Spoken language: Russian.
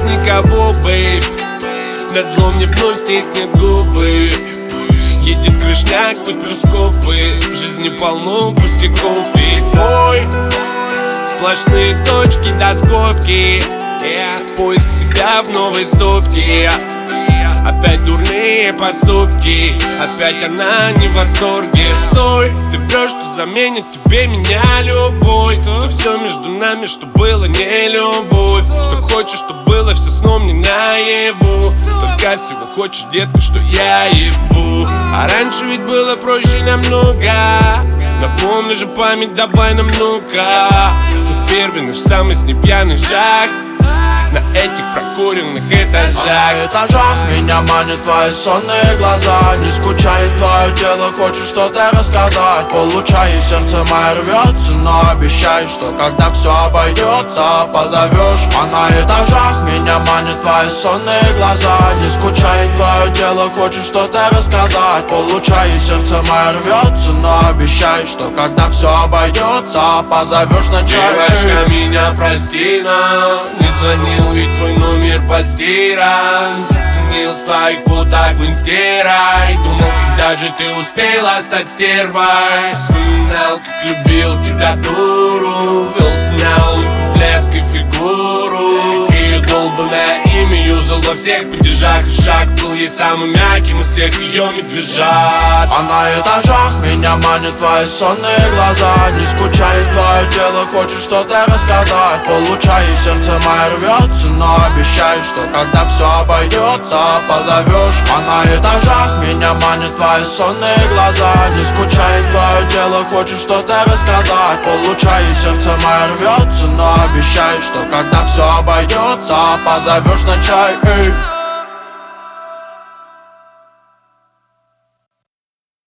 никого, бейб. Назло мне вновь стиснет губы. Едет крышняк, пусть перископы. В жизни полно пустяков и бой. Сплошные точки до скобки. Поиск себя в новой стопке. Опять дурные поступки. Опять она не в восторге. Стой, ты врешь, что заменит тебе меня любовь. Что все между нами, что было не любовь. Что хочешь, что было все сном, не наяву. Столько всего хочешь, детка, что я ебу. А раньше ведь было проще намного. Напомни же память, давай нам ну-ка. Тут первый наш самый с непьяный шаг на этих прокуренных этажах. На этажах меня манят твои сонные глаза. Не скучает твое тело, хочет что-то рассказать. Получай, сердце мое рвется, но обещай, что когда все обойдется, позовешь. А на этажах меня манят твои сонные глаза. Не скучает твое тело, хочет что-то рассказать. Получай, сердце мое рвется, но обещай, что когда все обойдется, позовешь на чай. Девочка, меня прости, но не звонил, ведь твой номер постиран. Заценил с твоих фоток в инстерай. Думал, когда же ты успела стать стервой. Вспоминал, как любил тебя дуру. Вел, снял блеск и фигуру. Ее долбанное имя юзал во всех падежах. И шаг был ей самым мягким из всех ее медвежат. А на этажах меня манят твои сонные глаза. Не скучает твое тело, хочет что-то рассказать. Получай, сердце мое рвется, но обещай, что когда все обойдется, позовешь. А на этажах меня манят твои сонные глаза. Не скучает твое тело, хочет что-то рассказать. Получай, сердце мое рвется, но обещай, что когда все обойдется, позовешь на чай.